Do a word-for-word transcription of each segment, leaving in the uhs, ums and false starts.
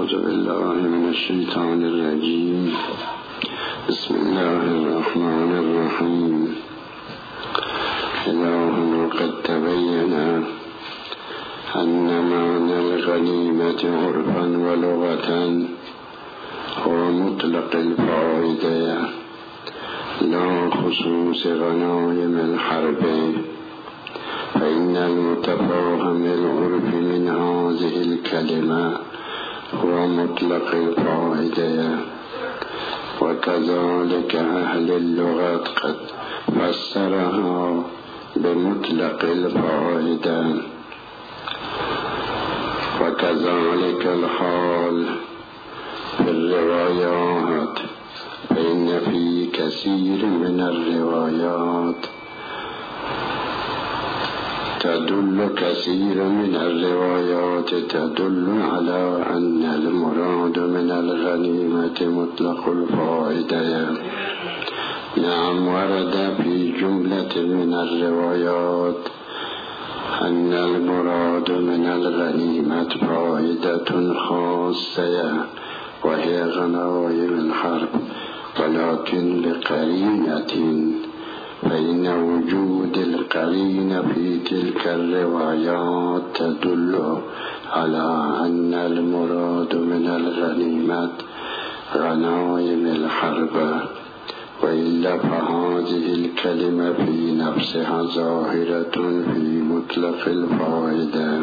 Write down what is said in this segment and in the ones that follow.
أعوذ بالله من الشيطان الرجيم. بسم الله الرحمن الرحيم. إله قد تبين أن معنى الغنيمة عرفا ولغة هو مطلق الفائدة لا خصوص غنائم الحرب، فإن المتفاهم العرف من هذه الكلمة هو مطلق الفائدة، وكذلك أهل اللغة قد فسرها بمطلق الفائدة، وكذلك الحال في الروايات، فإن في كثير من الروايات تدل كثير من الروايات تدل على أن المراد من الغنيمة مطلق الفائدة. نعم، ورد في جملة من الروايات أن المراد من الغنيمة فائدة خاصة وهي غنائم الحرب، ولكن بقرينة، فإن وجود القرينة في تلك الروايات تدل على أن المراد من الغنيمة غنائم الحرب، وإلا فهذه الكلمة في نفسها ظاهرة في مطلق الفائدة.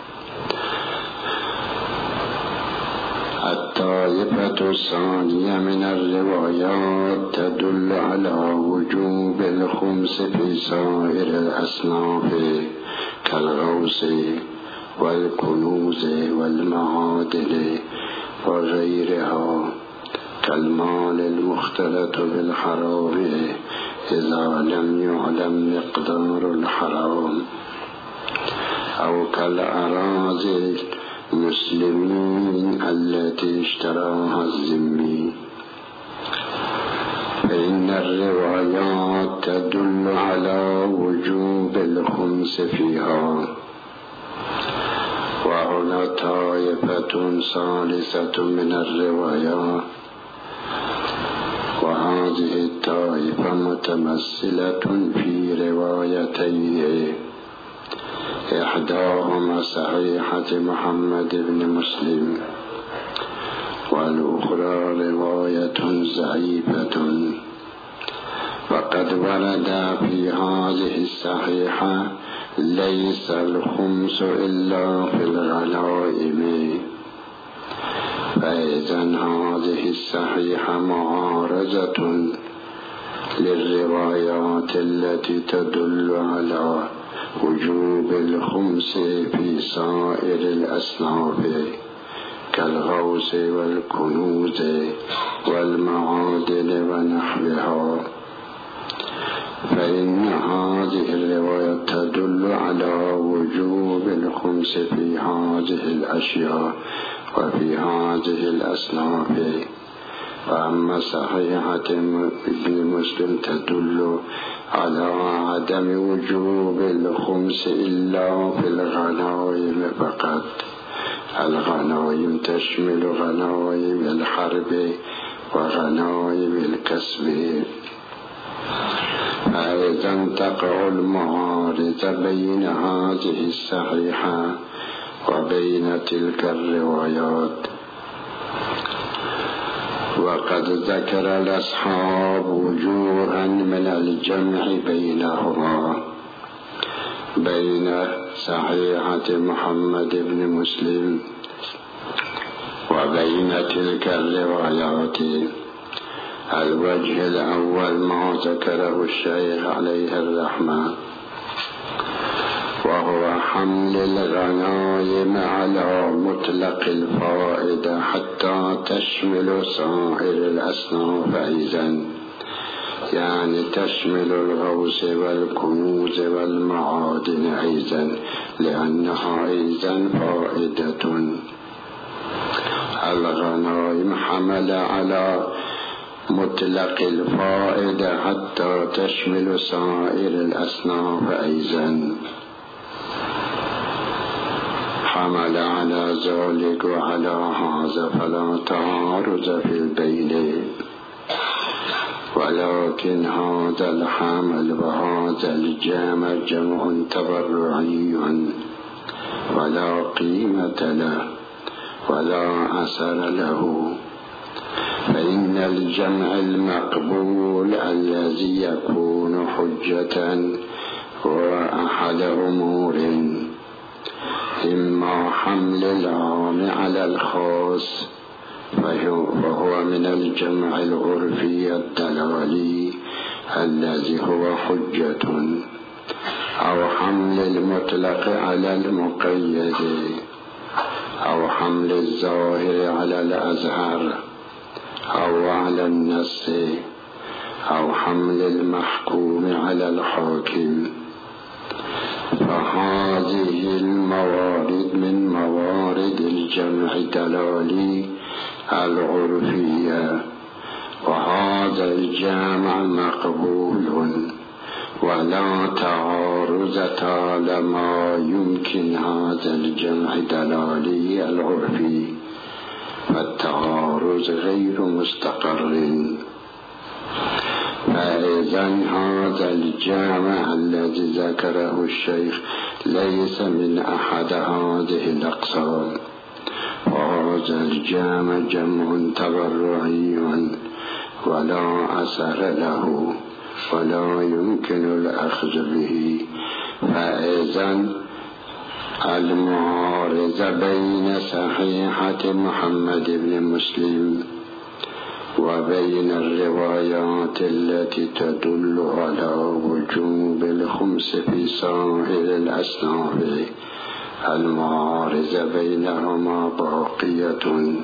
الطائفة الثانية من الروايات تدل على وجوب الخمس في سائر الأصناف كالغوث والكنوز والمعادن وغيرها، كالمال المختلط بالحرام إذا لم يعلم مقدار الحرام، أو كالأراضي المسلمين التي اشتراها الذمي، فإن الروايات تدل على وجوب الخمس فيها. وهنا طائفة ثالثة من الروايات، وهذه الطائفة متمثلة في روايتين، إحداهما صحيحة محمد بن مسلم، والأخرى رواية ضعيفة. وقد ورد في هذه الصحيحة ليس الخمس إلا في الغنائم، فإذا هذه الصحيحة معارضة للروايات التي تدل على وجوب الخمس في سائر الأصناف كالغوث والكنوز والمعادن ونحوها، فإن هذه الرواية تدل على وجوب الخمس في هذه الأشياء وفي هذه الأصناف. وأما صحيحة ابن مسلم تدل على عدم وجوب الخمس إلا في الغنائم فقط. الغنائم تشمل غنائم الحرب وغنائم الكسب، فإذا تقع المعارضة بين هذه الصحيحة وبين تلك الروايات. وقد ذكر الأصحاب وجوها من الجمع بينهما، بين صحيحة محمد بن مسلم وبين تلك الروايات. الوجه الأول ما ذكره الشيخ عليه الرحمة، وهو حمل الغنائم على مطلق الفائدة حتى تشمل سائر الأصناف أيضا، يعني تشمل الغوث والكنوز والمعادن أيضا، لأنها أيضا فائدة. الغنائم حمل على مطلق الفائدة حتى تشمل سائر الأصناف أيضا، حمل على ذلك وعلى هذا فلا تعارض في البين، ولكن هذا الحمل وهذا الجمع جمع تبرعي ولا قيمة له ولا أثر له. فإن الجمع المقبول الذي يكون حجة هو أحد أمور: إما حمل العام على الخاص فهو من الجمع العرفي الدلالي الذي هو حجة، أو حمل المطلق على المقيد، أو حمل الظاهر على الأظهر أو على النص، أو حمل المحكوم على الحاكم. فهذه الموارد من موارد الجمع الدلالي العرفية، وهذا الجمع مقبول ولا تعارض طالما يمكن هذا الجمع الدلالي العرفي، فالتعارض غير مستقر. فإذا هذا الجامع الذي ذكره الشيخ ليس من أحد هذه الأقسام، وهذا الجامع جمع تبرعي ولا أثر له ولا يمكن الأخذ به. فإذا المعارضة بين صحيحة محمد بن مسلم وبين الروايات التي تدل على وجوب الخمس في سائر الأصناف، المعارضة بينهما باقية.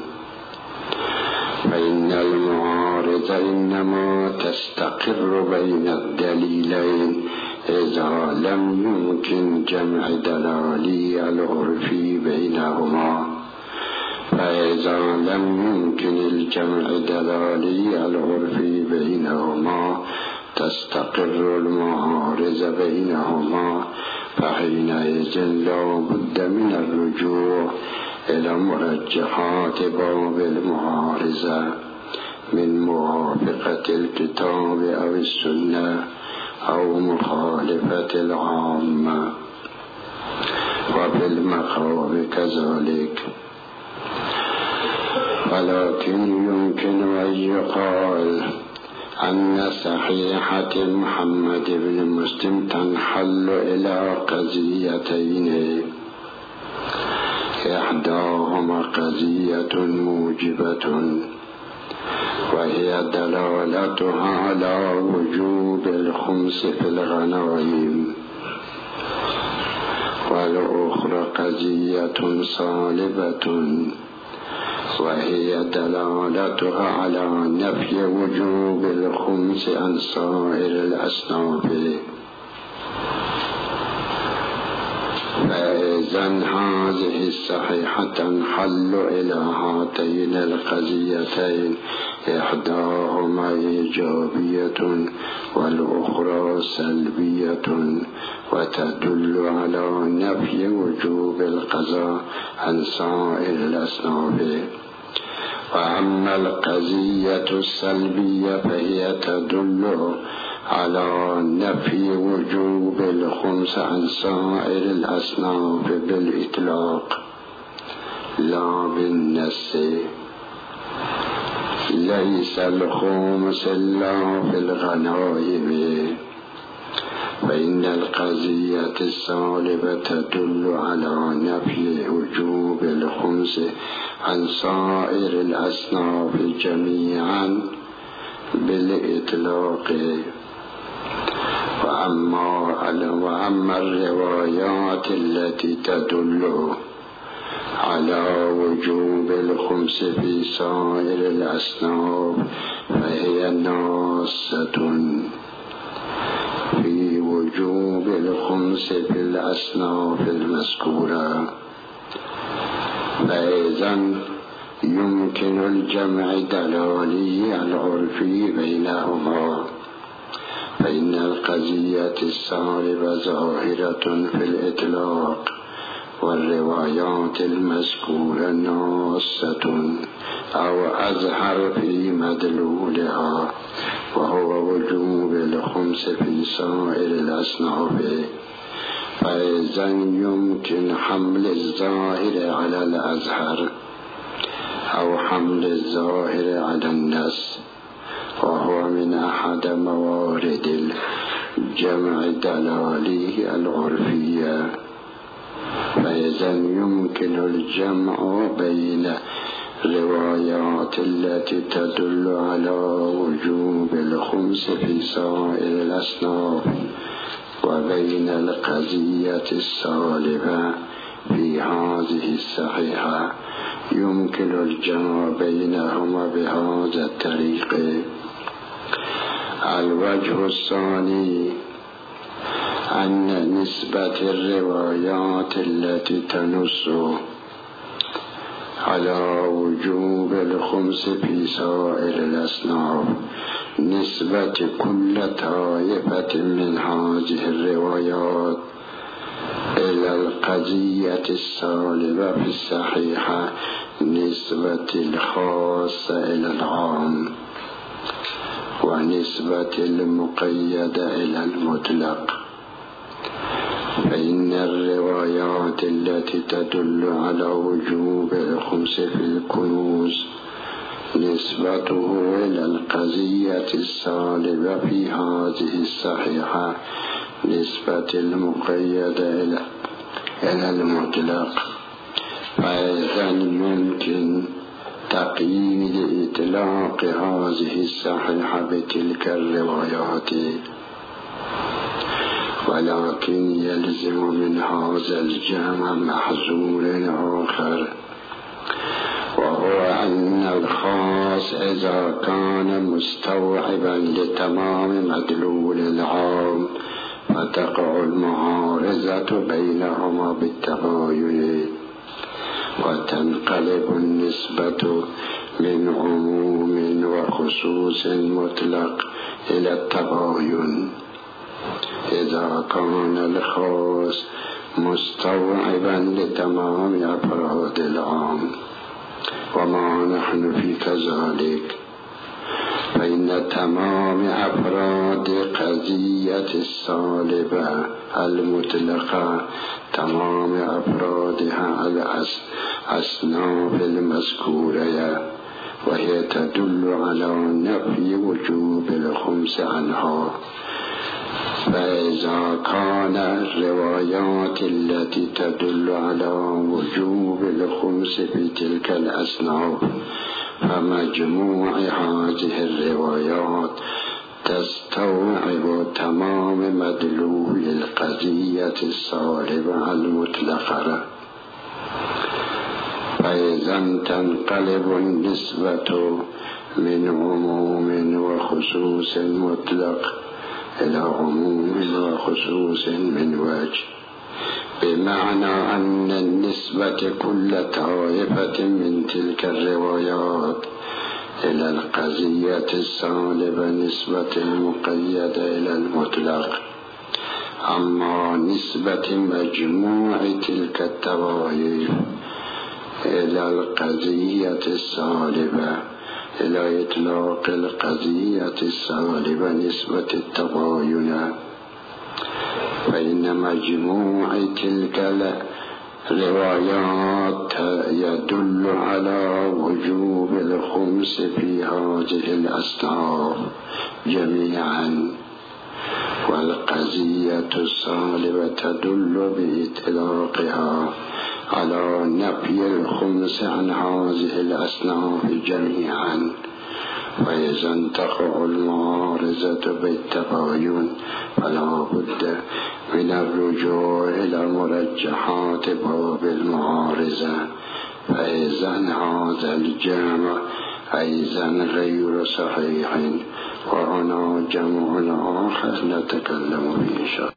فإن المعارضة إنما تستقر بين الدليلين إذا لم يمكن جمع دلالي العرفي بينهما. فإذا لم يمكن الجمع دلالي العرفي بينهما تستقر المعارضة بينهما، فحينئذ لا بد من الرجوع إلى مرجحات باب المعارضة من موافقة الكتاب أو السنة أو مخالفة العامة، وفي المقام كذلك. ولكن يمكن أن يقال أن صحيحة محمد بن مسلم تنحل إلى قضيتين: إحداهما قضية موجبة وهي دلالتها على وجوب الخمس في الغنائم، والأخرى قضية صالبة وهي دلالتها على نفي وجوب الخمس عن سائر الأصناف. فإذا هذه الصحيحة تنحل إلى هاتين القضيتين: إحداهما إيجابية والأخرى سلبية، وتدل على نفي وجوب القضاء عن سائر الأصناف. وأما القضية السلبية فهي تدل على نفي وجوب الخمس عن سائر الأصناف بالإطلاق لا بالنص. ليس الخمس إلا في الغنائم. فإن القضية السالبة تدل على نفي وجوب الخمس عن سائر الأصناف جميعا بالإطلاق. وأما, وأما الروايات التي تدل على وجوب الخمس في سائر الأصناف فهي ناصة في وجوب الخمس في الأصناف المذكورة. فإذا يمكن الجمع الدلالي العرفي بينهما. فإن القضية السالبة ظاهرة في الإطلاق والروايات المذكورة ناصة أو أظهر في مدلولها، وهو وجوب الخمس في سائر الأصناف. فإذا يمكن حمل الظاهر على الأظهر أو حمل الظاهر على النص، وهو من أحد موارد الجمع الدلالي العرفية. فإذا يمكن الجمع بين الروايات التي تدل على وجوب الخمس في سائر الأصناف وبين القضية السالبة في هذه الصحيحة، يمكن الجمع بينهما بهذا الطريق. الوجه الثاني أن نسبة الروايات التي تنص على وجوب الخمس في سائر الأصناف نسبة كل طائفة من هذه الروايات إلى القضية السالبة في الصحيحة نسبة الخاص إلى العام، ونسبة المقيد إلى المطلق. فإن الروايات التي تدل على وجوب الخمس في الكنوز نسبته إلى القضية السالبة في هذه الصحيحة نسبة المقيد إلى إلى المطلق. فإذا يمكن تقييد إطلاق هذه الصحيحة بتلك الروايات، ولكن يلزم من هذا الجمع محظور آخر، وهو أن الخاص إذا كان مستوعبا لتمام مدلول العام فتقع المعارضة بينهما بالتباين، وتنقلب النسبة من عموم وخصوص مطلق إلى التباين إذا كان الخاص مستوعبا لتمام أفراد العام، وما نحن في كذلك. فإن تمام أفراد قضية السالبة المطلقة تمام أفرادها الأصناف المذكورة، وهي تدل على نفي وجوب الخمس عنها. فإذا كان الروايات التي تدل على وجوب الخمس في تلك الأصناف فمجموع هذه الروايات تستوعب تمام مدلول القضية السالبة المطلقة، فإذا تنقلب النسبة من عموم وخصوص مطلق إلى عموم وخصوص من وجه، بمعنى أن النسبة كل طائفة من تلك الروايات إلى القضية السالبة نسبة المقيدة إلى المطلق. أما نسبة مجموع تلك الطوائف إلى القضية السالبة إلى إطلاق القضية السالبة نسبة التباين، فإن مجموع تلك الروايات يدل على وجوب الخمس في هذه الأصناف جميعا، والقضية السالبة تدل بإطلاقها على نفي الخمس عن هذه الأصناف جميعا. وإذا تقع المعارضة بالتباين فلا بد من الرجوع إلى مرجحات باب المعارضة، فإذا هذا الجمع أيضا غير صحيح، وهنا جمع آخر نتكلم فيه.